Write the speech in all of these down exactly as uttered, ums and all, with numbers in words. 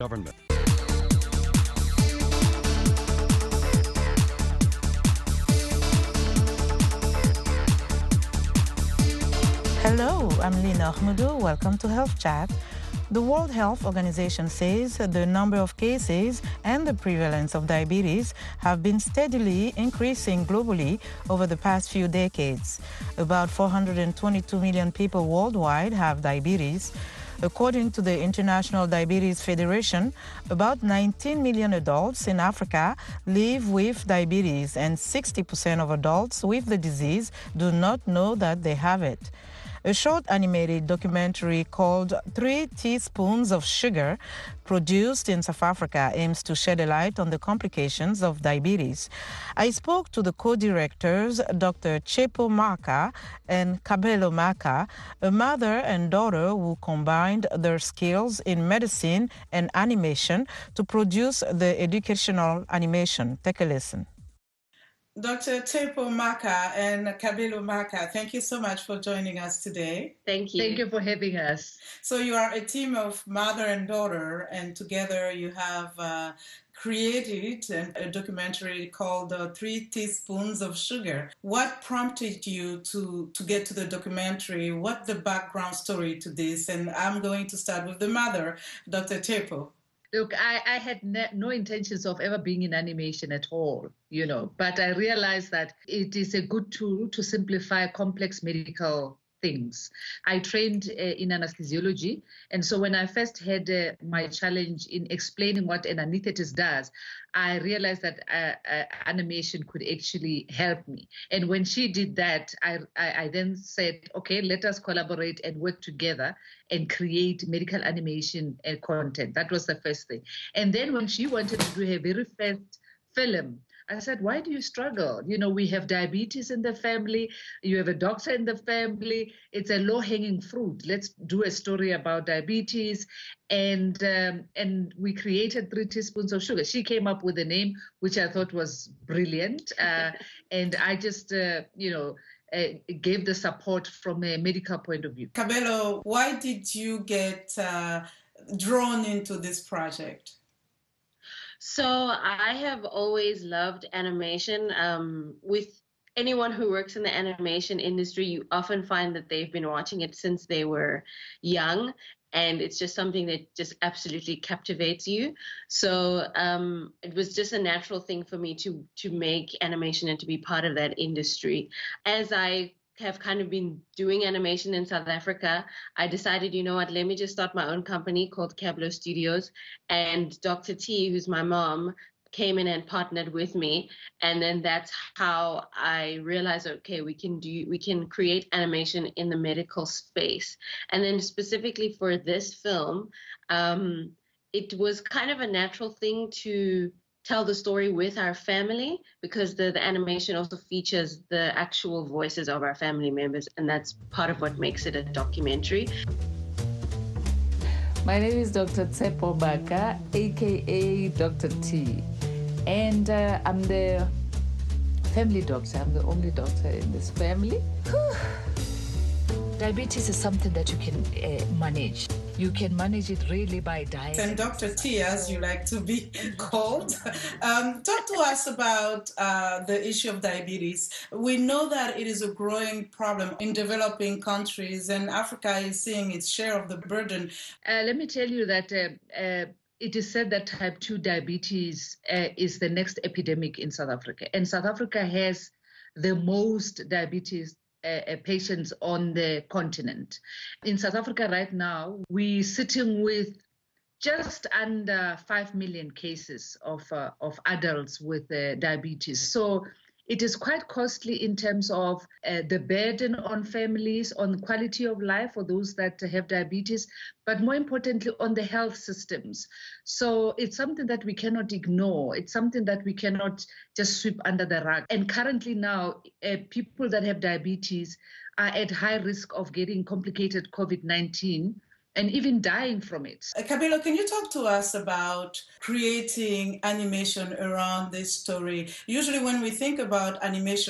government. Hello, I'm Lina Ahmedou. Welcome to Health Chat. The World Health Organization says the number of cases and the prevalence of diabetes have been steadily increasing globally over the past few decades. About four hundred twenty-two million people worldwide have diabetes. According to the International Diabetes Federation, about nineteen million adults in Africa live with diabetes, and sixty percent of adults with the disease do not know that they have it. A short animated documentary called Three Teaspoons of Sugar, produced in South Africa, aims to shed a light on the complications of diabetes. I spoke to the co-directors, Doctor Tshepo Maka and Kabelo Maka, a mother and daughter who combined their skills in medicine and animation to produce the educational animation. Take a listen. Doctor Tshepo Maka and Kabelo Maka, thank you so much for joining us today. Thank you. Thank you for having us. So you are a team of mother and daughter, and together you have uh, created a documentary called uh, Three Teaspoons of Sugar. What prompted you to, to get to the documentary? What's the background story to this? And I'm going to start with the mother, Doctor Tshepo. Look, I, I had ne- no intentions of ever being in animation at all, you know, but I realized that it is a good tool to simplify complex medical things. I trained uh, in anesthesiology, and so when I first had uh, my challenge in explaining what an anesthetist does, I realized that uh, uh, animation could actually help me. And when she did that, I, I, I then said, okay, let us collaborate and work together and create medical animation uh, content. That was the first thing. And then when she wanted to do her very first film, I said, why do you struggle? You know, we have diabetes in the family. You have a doctor in the family. It's a low-hanging fruit. Let's do a story about diabetes. And um, and we created Three Teaspoons of Sugar. She came up with a name, which I thought was brilliant. Uh, and I just, uh, you know, uh, gave the support from a medical point of view. Kabelo, why did you get uh, drawn into this project? So I have always loved animation. Um, with anyone who works in the animation industry, you often find that they've been watching it since they were young, and it's just something that just absolutely captivates you. So um, it was just a natural thing for me to to make animation and to be part of that industry. As I have kind of been doing animation in South Africa, I decided, you know what, let me just start my own company called Kabelo Studios. And Doctor T, who's my mom, came in and partnered with me. And then that's how I realized, okay, we can do, we can create animation in the medical space. And then specifically for this film, um, it was kind of a natural thing to tell the story with our family, because the, the animation also features the actual voices of our family members, and that's part of what makes it a documentary. My name is Doctor Tshepo Maka, aka Doctor T, and uh, I'm the family doctor. I'm the only doctor in this family. Diabetes is something that you can uh, manage. You can manage it really by diet. And Doctor T, as you like to be called, um, talk to us about uh, the issue of diabetes. We know that it is a growing problem in developing countries, and Africa is seeing its share of the burden. Uh, let me tell you that uh, uh, it is said that type two diabetes uh, is the next epidemic in South Africa. And South Africa has the most diabetes Uh, patients on the continent. In South Africa right now, we're sitting with just under five million cases of, uh, of adults with uh, diabetes. So it is quite costly in terms of uh, the burden on families, on quality of life for those that have diabetes, but more importantly, on the health systems. So it's something that we cannot ignore. It's something that we cannot just sweep under the rug. And currently now, uh, people that have diabetes are at high risk of getting complicated COVID nineteen and even dying from it. Uh, Kabelo, can you talk to us about creating animation around this story? Usually when we think about animation,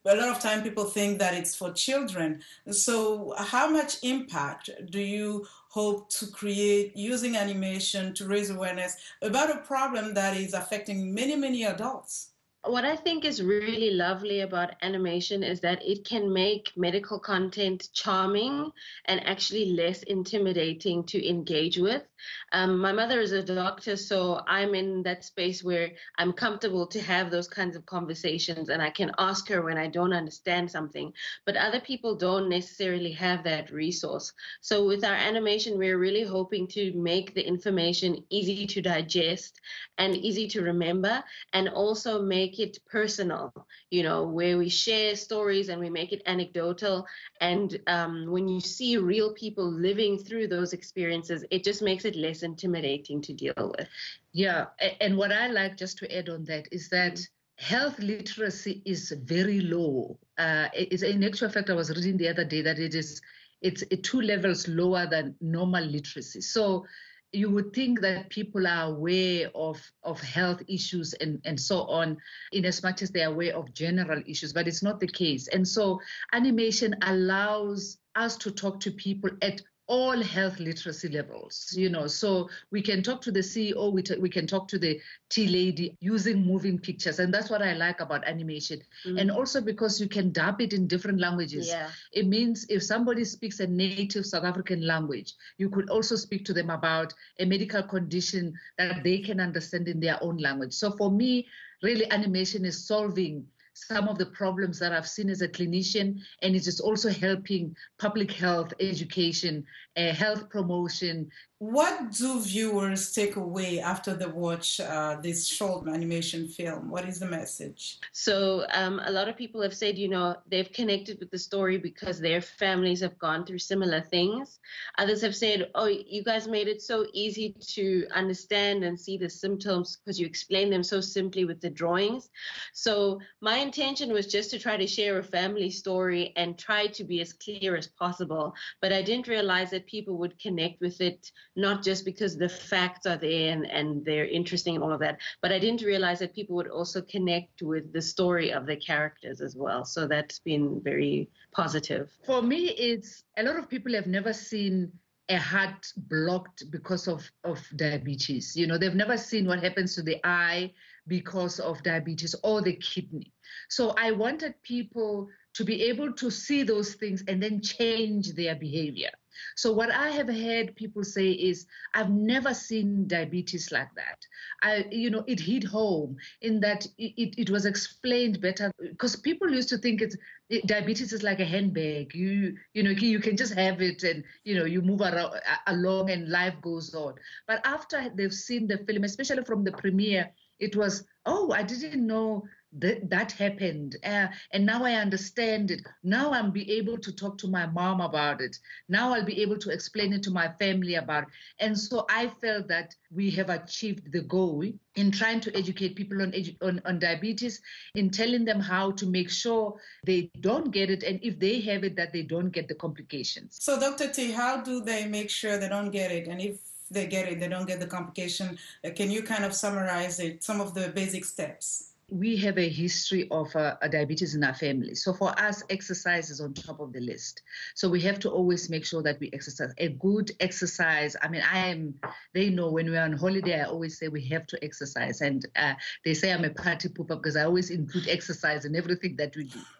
a lot of time people think that it's for children. So how much impact do you hope to create using animation to raise awareness about a problem that is affecting many, many adults? What I think is really lovely about animation is that it can make medical content charming and actually less intimidating to engage with. Um, my mother is a doctor, so I'm in that space where I'm comfortable to have those kinds of conversations, and I can ask her when I don't understand something. But other people don't necessarily have that resource. So with our animation, we're really hoping to make the information easy to digest and easy to remember, and also make it personal, you know, where we share stories and we make it anecdotal. And um, when you see real people living through those experiences, it just makes it less intimidating to deal with. Yeah, and what I like, just to add on that, is that mm-hmm. health literacy is very low. Uh, it's in actual fact, I was reading the other day that it is it's two levels lower than normal literacy. So you would think that people are aware of, of health issues and, and so on, in as much as they are aware of general issues, but it's not the case. And so animation allows us to talk to people at all health literacy levels, you know, so we can talk to the C E O, we, t- we can talk to the tea lady using moving pictures. And that's what I like about animation. Mm-hmm. And also because you can dub it in different languages. Yeah. It means if somebody speaks a native South African language, you could also speak to them about a medical condition that they can understand in their own language. So for me, really animation is solving some of the problems that I've seen as a clinician, and it is also helping public health education, uh, health promotion. What do viewers take away after they watch uh, this short animation film? What is the message? So um, a lot of people have said, you know, they've connected with the story because their families have gone through similar things. Others have said, oh, you guys made it so easy to understand and see the symptoms because you explained them so simply with the drawings. So my intention was just to try to share a family story and try to be as clear as possible. But I didn't realize that people would connect with it, not just because the facts are there and, and they're interesting and all of that, but I didn't realize that people would also connect with the story of the characters as well. So that's been very positive. For me, it's a lot of people have never seen a heart blocked because of, of diabetes. You know, they've never seen what happens to the eye because of diabetes or the kidney. So I wanted people to be able to see those things and then change their behavior. So what I have heard people say is, I've never seen diabetes like that. I, you know, it hit home in that it, it was explained better, because people used to think it's it, diabetes is like a handbag. You, you know, you can just have it and, you know, you move around, along and life goes on. But after they've seen the film, especially from the premiere, it was, oh, I didn't know that that happened. Uh, and now I understand it. Now I'll be able to talk to my mom about it. Now I'll be able to explain it to my family about it. And so I felt that we have achieved the goal in trying to educate people on, edu- on, on diabetes, in telling them how to make sure they don't get it, and if they have it, that they don't get the complications. So Doctor T, how do they make sure they don't get it? And if they get it, they don't get the complication. Uh, can you kind of summarize it, some of the basic steps? We have a history of uh, a diabetes in our family. So for us, exercise is on top of the list. So we have to always make sure that we exercise. A good exercise, I mean, I am, they know when we're on holiday, I always say we have to exercise. And uh, they say I'm a party pooper because I always include exercise in everything that we do.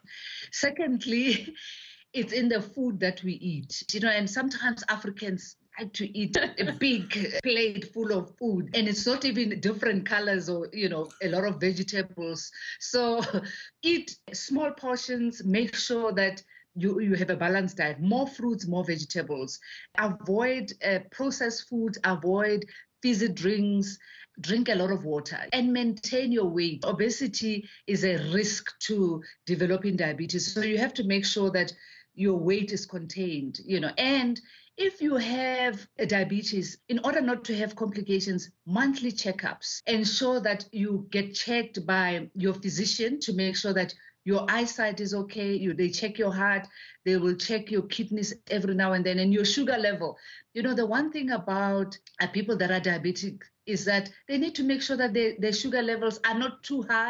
Secondly, it's in the food that we eat. You know, and sometimes Africans like to eat a big plate full of food, and it's not even different colors or, you know, a lot of vegetables. So eat small portions, make sure that you, you have a balanced diet, more fruits, more vegetables. Avoid uh, processed foods, avoid fizzy drinks, drink a lot of water, and maintain your weight. Obesity is a risk to developing diabetes. So you have to make sure that your weight is contained, you know, and if you have a diabetes, in order not to have complications, monthly checkups, ensure that you get checked by your physician to make sure that your eyesight is okay. You, they check your heart. They will check your kidneys every now and then, and your sugar level. You know, the one thing about uh, people that are diabetic is that they need to make sure that they, their sugar levels are not too high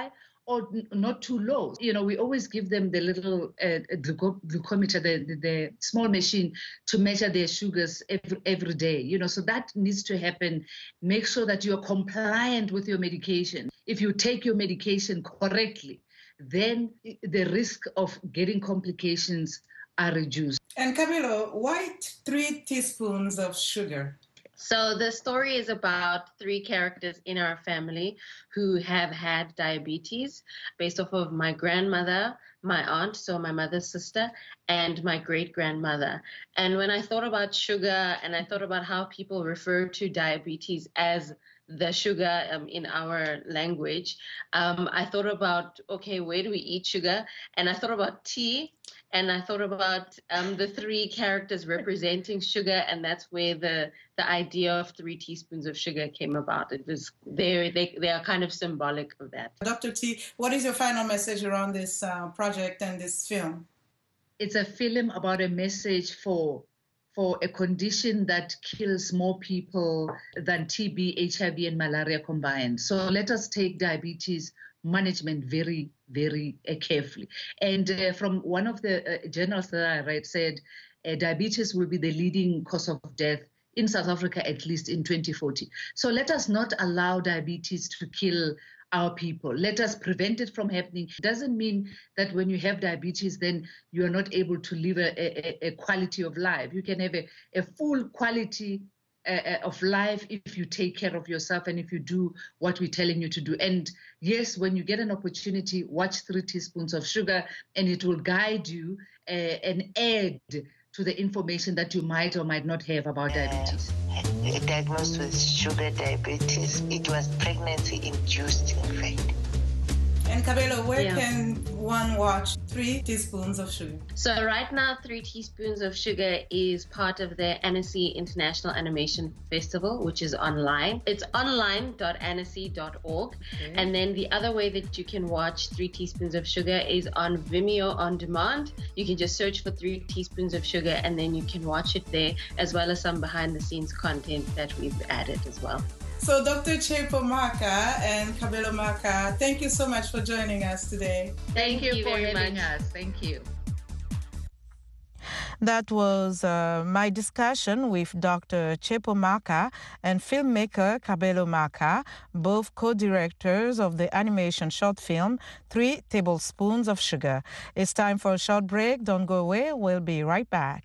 or n- not too low. You know, we always give them the little uh, gluco- glucometer, the, the, the small machine to measure their sugars every, every day. You know, so that needs to happen. Make sure that you're compliant with your medication. If you take your medication correctly, then the risk of getting complications are reduced. And Kabelo, why three teaspoons of sugar? So the story is about three characters in our family who have had diabetes based off of my grandmother, my aunt, so my mother's sister, and my great-grandmother. And when I thought about sugar and I thought about how people refer to diabetes as the sugar um, in our language, um, I thought about, okay, where do we eat sugar? And I thought about tea, and I thought about um, the three characters representing sugar, and that's where the the idea of three teaspoons of sugar came about. It was they they they are kind of symbolic of that. Doctor T, what is your final message around this uh, project and this film? It's a film about a message for for a condition that kills more people than T B, H I V, and malaria combined. So let us take diabetes management very, very uh, carefully. And uh, from one of the uh, journals that I read said uh, diabetes will be the leading cause of death in South Africa, at least in twenty forty. So let us not allow diabetes to kill our people. Let us prevent it from happening. It doesn't mean that when you have diabetes, then you are not able to live a, a, a quality of life. You can have a, a full quality uh, of life if you take care of yourself and if you do what we're telling you to do. And yes, when you get an opportunity, watch Three Teaspoons of Sugar, and it will guide you uh, and add to the information that you might or might not have about diabetes. Uh, diagnosed with sugar diabetes. It was pregnancy-induced, in fact. And Kabelo, where Yeah. can one watch Three Teaspoons of Sugar? So right now, Three Teaspoons of Sugar is part of the Annecy International Animation Festival, which is online. It's online dot annecy dot org. Okay. And then the other way that you can watch Three Teaspoons of Sugar is on Vimeo On Demand. You can just search for Three Teaspoons of Sugar, and then you can watch it there, as well as some behind-the-scenes content that we've added as well. So Doctor Tshepo Maka and Kabelo Maka, thank you so much for joining us today. Thank, you, you for very having much. us. Thank you. That was uh, my discussion with Doctor Tshepo Maka and filmmaker Kabelo Maka, both co-directors of the animation short film Three Tablespoons of Sugar. It's time for a short break. Don't go away. We'll be right back.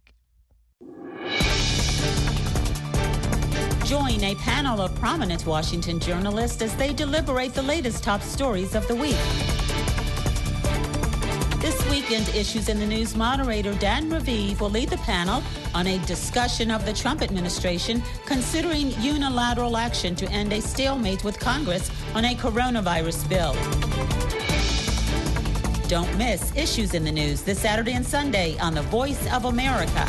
Join a panel of prominent Washington journalists as they deliberate the latest top stories of the week. This weekend, Issues in the News moderator Dan Raviv will lead the panel on a discussion of the Trump administration considering unilateral action to end a stalemate with Congress on a coronavirus bill. Don't miss Issues in the News this Saturday and Sunday on The Voice of America.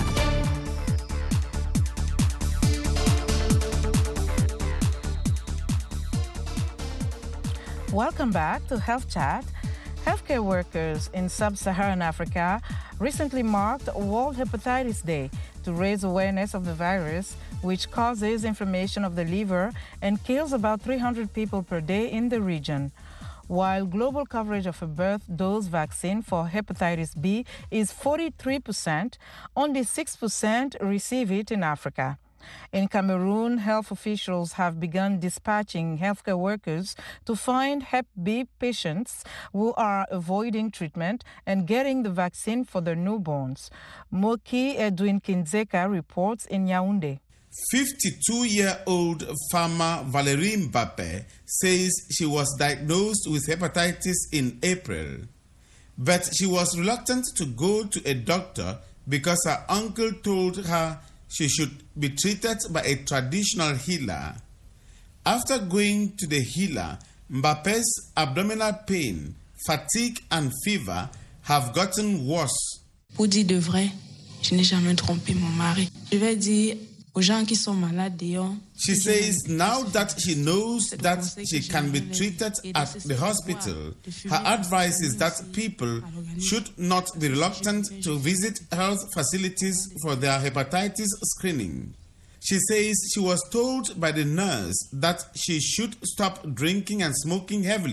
Welcome back to Health Chat. Healthcare workers in sub-Saharan Africa recently marked World Hepatitis Day to raise awareness of the virus, which causes inflammation of the liver and kills about three hundred people per day in the region. While global coverage of a birth dose vaccine for hepatitis B is forty-three percent, only six percent receive it in Africa. In Cameroon, health officials have begun dispatching healthcare workers to find Hep B patients who are avoiding treatment and getting the vaccine for their newborns. Moki Edwin Kinzeka reports in Yaoundé. fifty-two-year-old farmer Valérie Mbappé says she was diagnosed with hepatitis in April, but she was reluctant to go to a doctor because her uncle told her she should be treated by a traditional healer. After going to the healer, Mbappe's abdominal pain, fatigue and fever have gotten worse. Pour dire de vrai, je n'ai jamais trompé mon mari. Je vais dire aux gens qui sont malades dehors. She says now that she knows that she can be treated at the hospital, her advice is that people should not be reluctant to visit health facilities for their hepatitis screening. She says she was told by the nurse that she should stop drinking and smoking heavily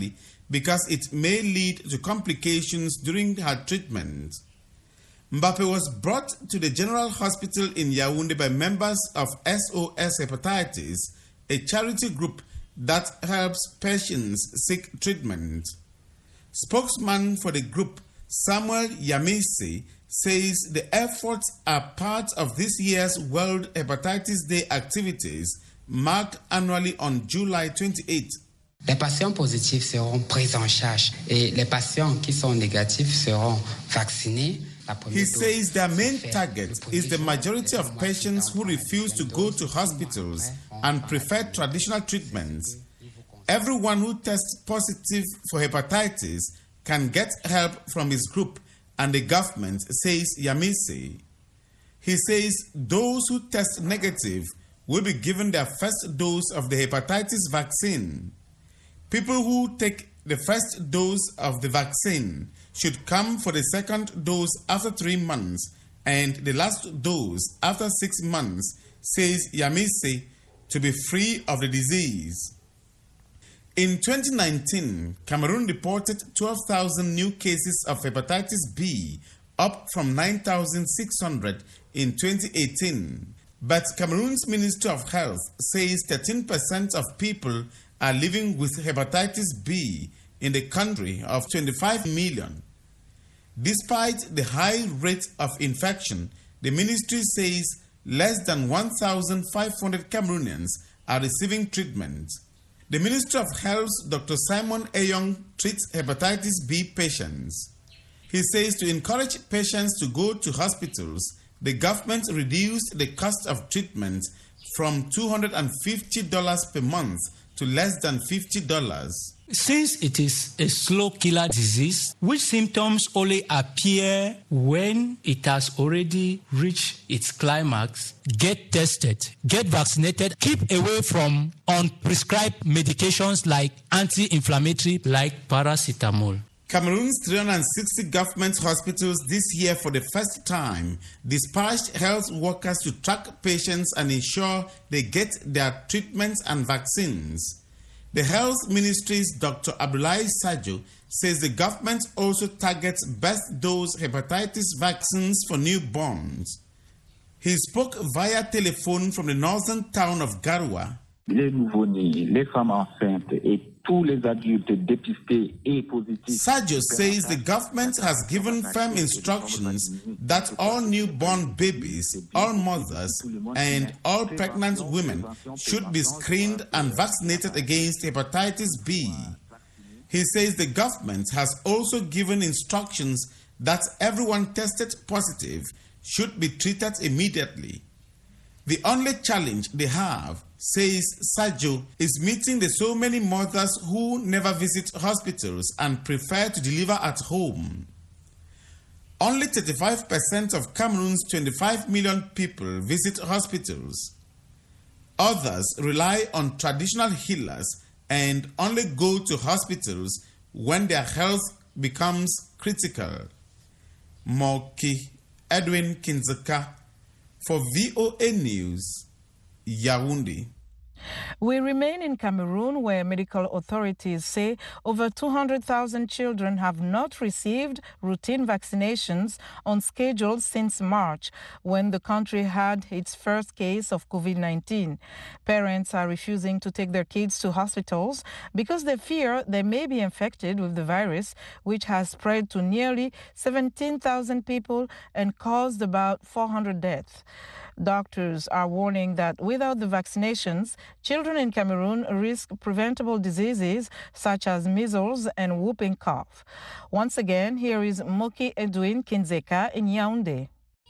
because it may lead to complications during her treatment. Mbappe was brought to the General Hospital in Yaoundé by members of S O S Hepatitis, a charity group that helps patients seek treatment. Spokesman for the group, Samuel Yamese, says the efforts are part of this year's World Hepatitis Day activities, marked annually on July twenty-eighth. Les patients positifs seront pris en charge et les patients qui sont négatifs seront vaccinés. He says their main target is the majority of patients who refuse to go to hospitals and prefer traditional treatments. Everyone who tests positive for hepatitis can get help from his group and the government, says Yamisi. He says those who test negative will be given their first dose of the hepatitis vaccine. People who take the first dose of the vaccine should come for the second dose after three months and the last dose after six months, says Yamisi, to be free of the disease. In twenty nineteen, Cameroon reported twelve thousand new cases of hepatitis B, up from nine thousand six hundred in twenty eighteen. But Cameroon's Ministry of Health says thirteen percent of people are living with hepatitis B in the country of twenty-five million. Despite the high rate of infection, the ministry says less than one thousand five hundred Cameroonians are receiving treatment. The Ministry of Health's Doctor Simon Eyong treats hepatitis B patients. He says to encourage patients to go to hospitals, the government reduced the cost of treatment from two hundred fifty dollars per month to less than fifty dollars. Since it is a slow killer disease, which symptoms only appear when it has already reached its climax, get tested, get vaccinated, keep away from unprescribed medications like anti-inflammatory like paracetamol. Cameroon's three hundred sixty government hospitals this year for the first time dispatched health workers to track patients and ensure they get their treatments and vaccines. The Health Ministry's Doctor Abdoulaye Sadio says the government also targets best dose hepatitis vaccines for newborns. He spoke via telephone from the northern town of Garoua. Les nouveau-nés, les femmes enceintes et tous les adultes dépistés et positifs. Sadio says the government has given firm instructions that all newborn babies, all mothers, and all pregnant women should be screened and vaccinated against hepatitis B. He says the government has also given instructions that everyone tested positive should be treated immediately. The only challenge they have, says Sadio, is meeting the so many mothers who never visit hospitals and prefer to deliver at home. Only thirty-five percent of Cameroon's twenty-five million people visit hospitals. Others rely on traditional healers and only go to hospitals when their health becomes critical. Moki Edwin Kinzeka for V O A News, Yaoundé. We remain in Cameroon, where medical authorities say over two hundred thousand children have not received routine vaccinations on schedule since March, when the country had its first case of COVID nineteen. Parents are refusing to take their kids to hospitals because they fear they may be infected with the virus, which has spread to nearly seventeen thousand people and caused about four hundred deaths. Doctors are warning that without the vaccinations, children in Cameroon risk preventable diseases such as measles and whooping cough. Once again, here is Moki Edwin Kinzeka in Yaoundé.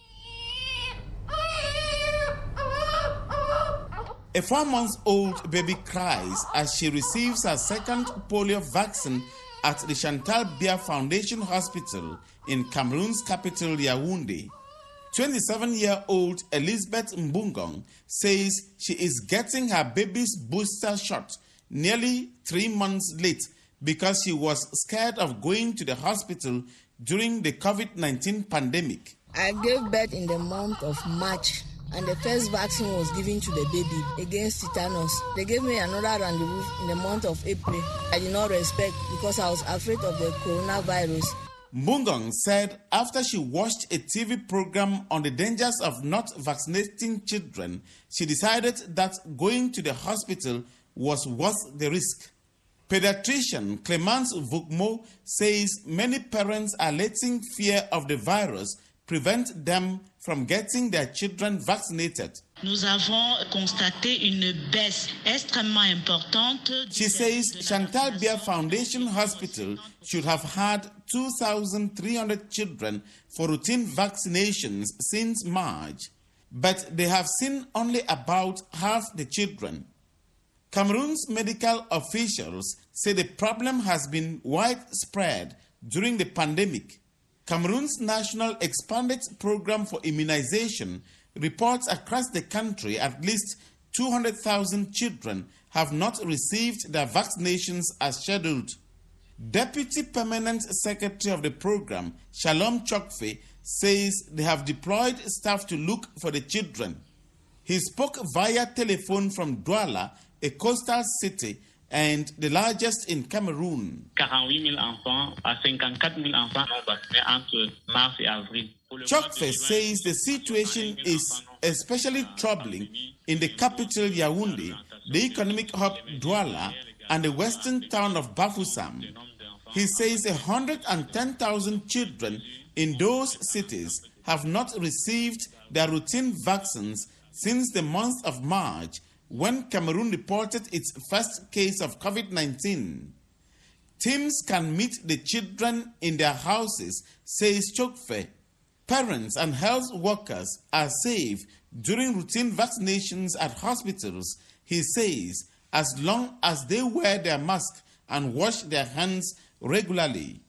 A four-month-old baby cries as she receives her second polio vaccine at the Chantal Biya Foundation Hospital in Cameroon's capital, Yaoundé. twenty-seven-year-old Elizabeth Mbungong says she is getting her baby's booster shot nearly three months late because she was scared of going to the hospital during the COVID nineteen pandemic. I gave birth in the month of March and the first vaccine was given to the baby against tetanus. They gave me another rendezvous in the month of April. I did not respect because I was afraid of the coronavirus. Mbungong said after she watched a T V program on the dangers of not vaccinating children, she decided that going to the hospital was worth the risk. Pediatrician Clemence Vukmo says many parents are letting fear of the virus prevent them from getting their children vaccinated. Nous avons constaté une baisse extrêmement importante. She says Chantal Bier Foundation Hospital should have had two thousand three hundred children for routine vaccinations since March, but they have seen only about half the children. Cameroon's medical officials say the problem has been widespread during the pandemic. Cameroon's National Expanded Program for Immunization reports across the country at least two hundred thousand children have not received their vaccinations as scheduled. Deputy Permanent Secretary of the program, Shalom Chokfe, says they have deployed staff to look for the children. He spoke via telephone from Douala, a coastal city and the largest in Cameroon. quarante-huit mille enfants à cinquante-quatre mille enfants non vaccinés entre mars et avril. Chokfe says the situation is especially troubling in the capital Yaoundé, the economic hub Douala, and the western town of Bafoussam. He says one hundred ten thousand children in those cities have not received their routine vaccines since the month of March, when Cameroon reported its first case of COVID nineteen. Teams can meet the children in their houses, says Chokfe. Parents and health workers are safe during routine vaccinations at hospitals, he says, as long as they wear their mask and wash their hands regularly.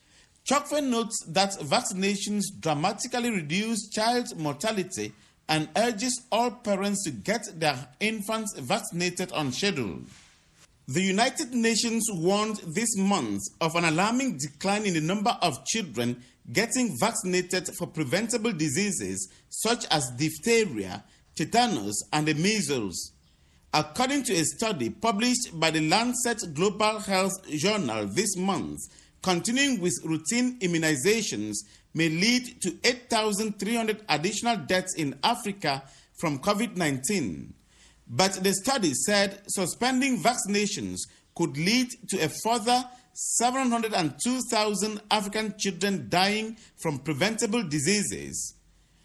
Chokfe notes that vaccinations dramatically reduce child mortality and urges all parents to get their infants vaccinated on schedule. The United Nations warned this month of an alarming decline in the number of children getting vaccinated for preventable diseases such as diphtheria, tetanus, and the measles. According to a study published by the Lancet Global Health Journal this month, continuing with routine immunizations may lead to eight thousand three hundred additional deaths in Africa from COVID nineteen. But the study said suspending vaccinations could lead to a further seven hundred two thousand African children dying from preventable diseases.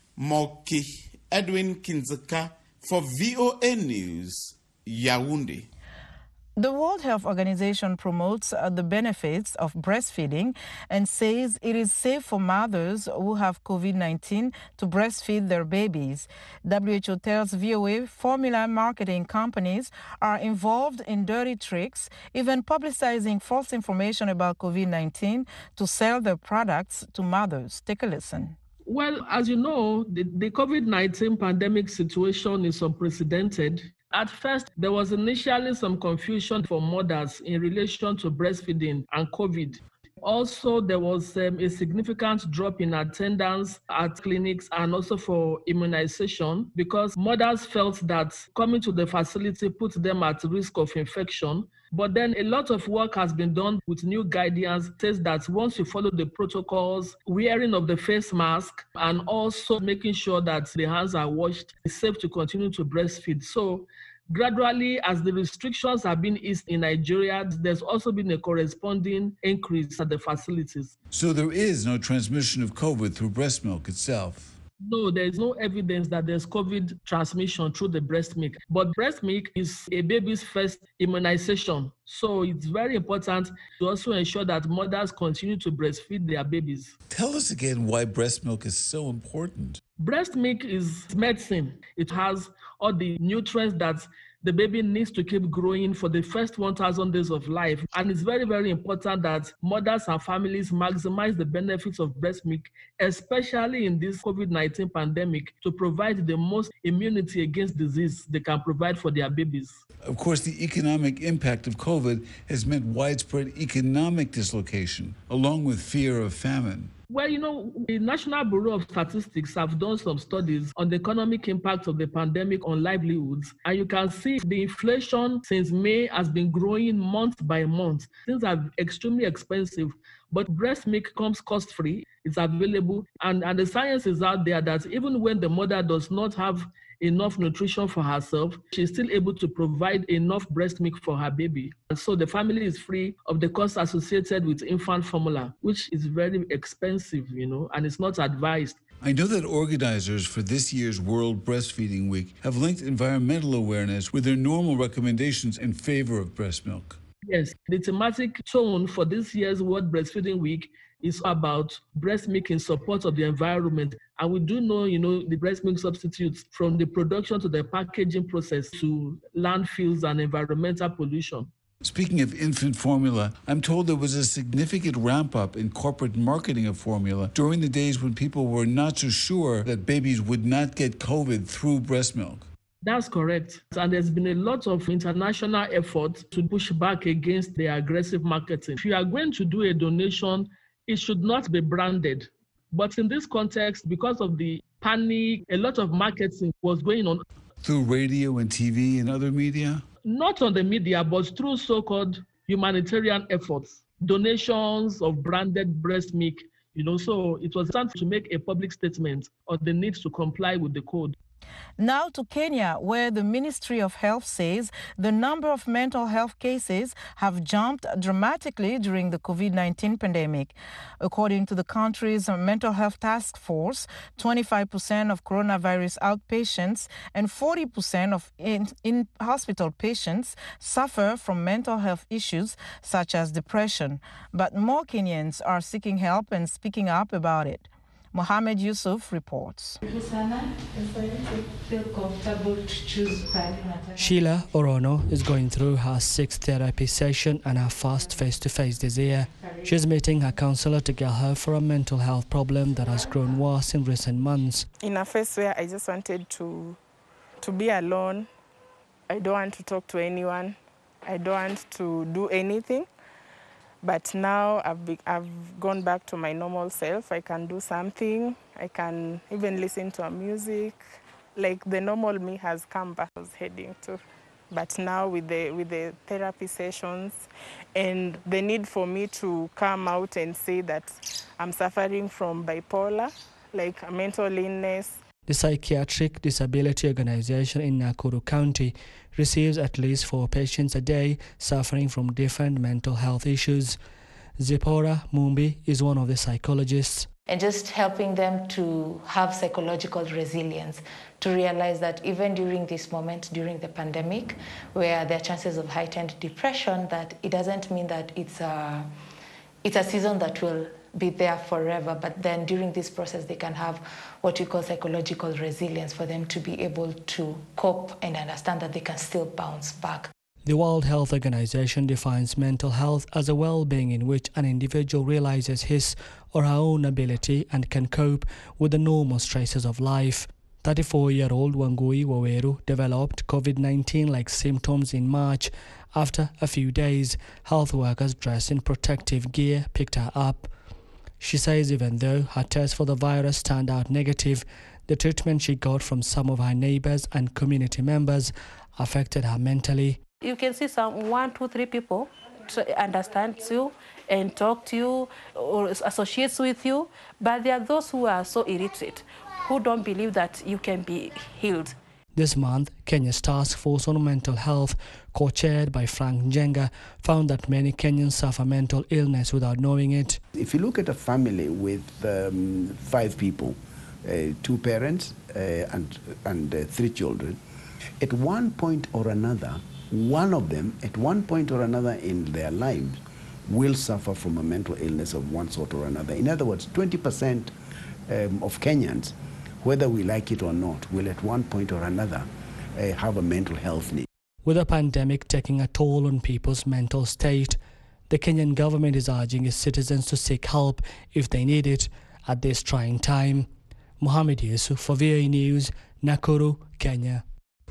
Moki Edwin Kinzeka for V O A News, Yaoundé. The World Health Organization promotes uh, the benefits of breastfeeding and says it is safe for mothers who have COVID nineteen to breastfeed their babies. W H O tells V O A formula marketing companies are involved in dirty tricks, even publicizing false information about COVID nineteen to sell their products to mothers. Take a listen. Well, as you know, the, the COVID nineteen pandemic situation is unprecedented. At first, there was initially some confusion for mothers in relation to breastfeeding and COVID. Also, there was um, a significant drop in attendance at clinics and also for immunization because mothers felt that coming to the facility put them at risk of infection. But then a lot of work has been done with new guidance, says that once you follow the protocols, wearing of the face mask, and also making sure that the hands are washed, it's safe to continue to breastfeed. So gradually, as the restrictions have been eased in Nigeria, there's also been a corresponding increase at the facilities. So there is no transmission of COVID through breast milk itself? No, there is no evidence that there's COVID transmission through the breast milk. But breast milk is a baby's first immunization. So it's very important to also ensure that mothers continue to breastfeed their babies. Tell us again why breast milk is so important. Breast milk is medicine. It has all the nutrients that the baby needs to keep growing for the first one thousand days of life. And it's very, very important that mothers and families maximize the benefits of breast milk, especially in this COVID nineteen pandemic, to provide the most immunity against disease they can provide for their babies. Of course, the economic impact of COVID has meant widespread economic dislocation, along with fear of famine. Well, you know, the National Bureau of Statistics have done some studies on the economic impact of the pandemic on livelihoods. And you can see the inflation since May has been growing month by month. Things are extremely expensive, but breast milk comes cost-free. It's available. And, and the science is out there that even when the mother does not have enough nutrition for herself, she's still able to provide enough breast milk for her baby. And so the family is free of the costs associated with infant formula, which is very expensive, you know, and it's not advised. I know that organizers for this year's World Breastfeeding Week have linked environmental awareness with their normal recommendations in favor of breast milk. Yes, the thematic tone for this year's World Breastfeeding Week is about breast milk in support of the environment. And we do know, you know, the breast milk substitutes from the production to the packaging process to landfills and environmental pollution. Speaking of infant formula, I'm told there was a significant ramp up in corporate marketing of formula during the days when people were not so sure that babies would not get COVID through breast milk. That's correct. And there's been a lot of international effort to push back against the aggressive marketing. If you are going to do a donation, it should not be branded. But in this context, because of the panic, a lot of marketing was going on. Through radio and T V and other media? Not on the media, but through so-called humanitarian efforts, donations of branded breast milk. You know, so it was time to make a public statement on the need to comply with the code. Now to Kenya, where the Ministry of Health says the number of mental health cases have jumped dramatically during the COVID nineteen pandemic. According to the country's mental health task force, twenty-five percent of coronavirus outpatients and forty percent of in, in-hospital patients suffer from mental health issues such as depression. But more Kenyans are seeking help and speaking up about it. Mohammed Yusuf reports. Sheila Orono is going through her sixth therapy session and her first face-to-face this year. She's meeting her counselor to get help for a mental health problem that has grown worse in recent months. In a phase where I just wanted to, to be alone, I don't want to talk to anyone, I don't want to do anything. But now I've, be, I've gone back to my normal self. I can do something. I can even listen to a music. Like the normal me has come back, I was heading to. But now with the, with the therapy sessions and the need for me to come out and say that I'm suffering from bipolar, like a mental illness. The Psychiatric Disability Organization in Nakuru County receives at least four patients a day suffering from different mental health issues. Zipporah Mumbi is one of the psychologists. And just helping them to have psychological resilience, to realize that even during this moment, during the pandemic, where there are chances of heightened depression, that it doesn't mean that it's a, it's a season that will be there forever, but then during this process they can have what we call psychological resilience for them to be able to cope and understand that they can still bounce back. The World Health Organization defines mental health as a well-being in which an individual realizes his or her own ability and can cope with the normal stresses of life. thirty-four-year-old Wangui Waweru developed COVID nineteen-like symptoms in March. After a few days, health workers dressed in protective gear picked her up. She says even though her tests for the virus turned out negative, the treatment she got from some of her neighbors and community members affected her mentally. You can see some one, two, three people understand you and talk to you or associates with you, but there are those who are so illiterate, who don't believe that you can be healed. This month, Kenya's Task Force on Mental Health, co-chaired by Frank Njenga, found that many Kenyans suffer mental illness without knowing it. If you look at a family with um, five people, uh, two parents uh, and, and uh, three children, at one point or another, one of them, at one point or another in their lives, will suffer from a mental illness of one sort or another. In other words, twenty percent um, of Kenyans, whether we like it or not, will at one point or another uh, have a mental health need. With the pandemic taking a toll on people's mental state, the Kenyan government is urging its citizens to seek help if they need it at this trying time. Mohammed Yusuf for V O A News, Nakuru, Kenya.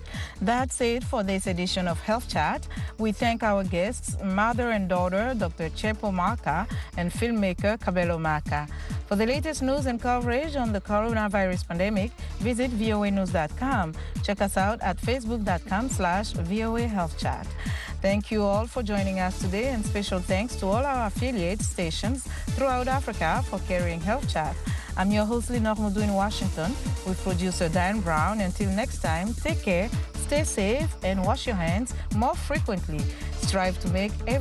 That's it for this edition of Health Chat. We thank our guests, mother and daughter, Doctor Chepo Maka and filmmaker Kabelo Maka. For the latest news and coverage on the coronavirus pandemic, visit V O A news dot com. Check us out at facebook.com slash VOA Health Chat. Thank you all for joining us today, and special thanks to all our affiliate stations throughout Africa for carrying Health Chat. I'm your host, Lenore Mudu in Washington, with producer Diane Brown. Until next time, take care, stay safe, and wash your hands more frequently. Strive to make every